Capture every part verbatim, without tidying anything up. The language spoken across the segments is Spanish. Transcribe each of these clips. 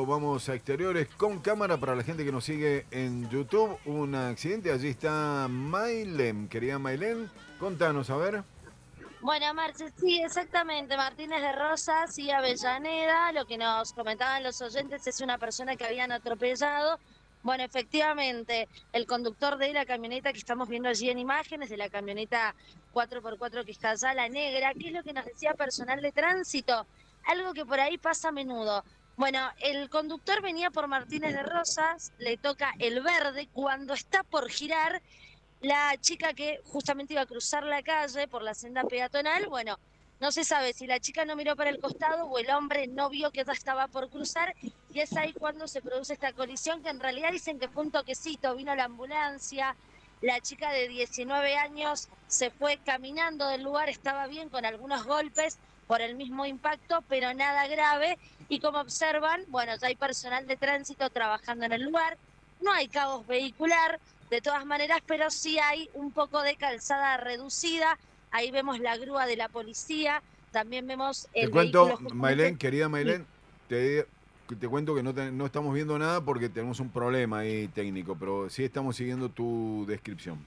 vamos a exteriores con cámara para la gente que nos sigue en YouTube. Un accidente, allí está Maylén. Querida Maylén, contanos, a ver. Bueno, Marce, sí, exactamente. Martínez de Rosas y Avellaneda. Lo que nos comentaban los oyentes es una persona que habían atropellado. Bueno, efectivamente, el conductor de la camioneta que estamos viendo allí en imágenes, de la camioneta cuatro por cuatro que está allá, la negra, ¿qué es lo que nos decía personal de tránsito? Algo que por ahí pasa a menudo. Bueno, el conductor venía por Martínez de Rosas, le toca el verde, cuando está por girar, la chica que justamente iba a cruzar la calle por la senda peatonal, bueno, no se sabe si la chica no miró para el costado o el hombre no vio que ya estaba por cruzar, y es ahí cuando se produce esta colisión, que en realidad dicen que fue un toquecito, vino la ambulancia, la chica de diecinueve años se fue caminando del lugar, estaba bien, con algunos golpes por el mismo impacto, pero nada grave, y como observan, bueno, ya hay personal de tránsito trabajando en el lugar, no hay caos vehicular, de todas maneras, pero sí hay un poco de calzada reducida. Ahí vemos la grúa de la policía, también vemos Te el cuento, vehículo justamente. Maylén, querida Sí. Maylén, te, te cuento que no, te- no estamos viendo nada porque tenemos un problema ahí técnico, pero sí estamos siguiendo tu descripción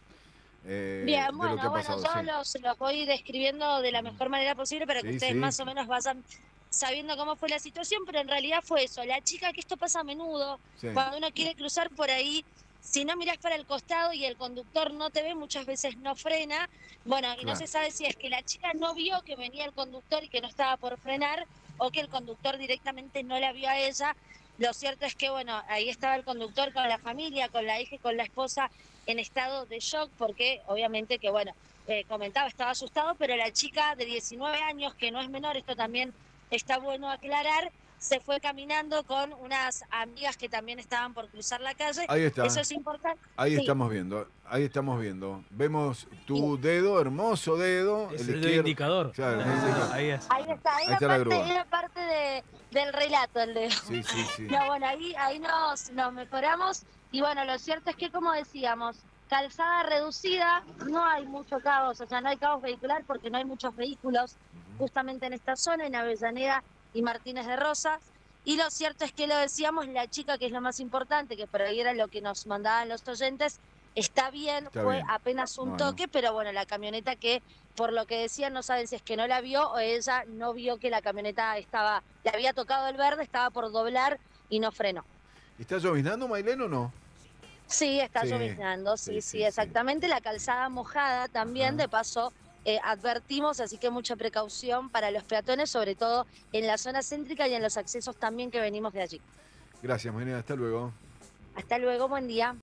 eh, Bien, de lo que ha bueno, bueno, pasado, yo sí. los, los voy describiendo de la Ujú. mejor manera posible para que Sí, ustedes sí, más o menos vayan sabiendo cómo fue la situación, pero en realidad fue eso. La chica, que esto pasa a menudo, sí, cuando uno quiere cruzar por ahí, si no mirás para el costado y el conductor no te ve, muchas veces no frena. Bueno, y no claro. se sabe si es que la chica no vio que venía el conductor y que no estaba por frenar, o que el conductor directamente no la vio a ella. Lo cierto es que, bueno, ahí estaba el conductor con la familia, con la hija y con la esposa en estado de shock, porque obviamente que, bueno, eh, comentaba, estaba asustado, pero la chica de diecinueve años, que no es menor, esto también está bueno aclarar, se fue caminando con unas amigas que también estaban por cruzar la calle. Ahí Eso está, es importante. ahí Sí, estamos viendo, ahí estamos viendo. Vemos bien. tu dedo, hermoso dedo, Es el el dedo izquierdo. indicador. Claro, el Ahí, indicador. ahí es. Ahí está, ahí Ahí la está la parte, grúa. es la parte de, del relato, el de... Sí, sí, sí. No, bueno, ahí, ahí nos, nos mejoramos. Y bueno, lo cierto es que, como decíamos, calzada reducida, no hay mucho caos, o sea, no hay caos vehicular porque no hay muchos vehículos justamente en esta zona, en Avellaneda y Martínez de Rosas. Y lo cierto es que, lo decíamos, la chica, que es lo más importante, que por ahí era lo que nos mandaban los oyentes, está bien, Está fue bien. apenas un Bueno. toque, pero bueno, la camioneta, que por lo que decían, no saben si es que no la vio o ella no vio que la camioneta estaba, le había tocado el verde, estaba por doblar y no frenó. ¿Está lloviznando, Maylén, o no? Sí, está Sí, lloviznando, sí, sí, sí, sí, sí. exactamente. La calzada mojada también, Ajá. de paso, eh, advertimos, así que mucha precaución para los peatones, sobre todo en la zona céntrica y en los accesos también que venimos de allí. Gracias, Maylén, hasta luego. Hasta luego, buen día.